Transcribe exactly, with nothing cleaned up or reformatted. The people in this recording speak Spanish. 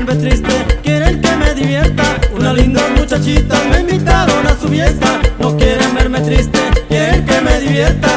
verme triste, quieren que me divierta. Una linda muchachita me invitaron a su fiesta. No quieren verme triste, quieren que me divierta.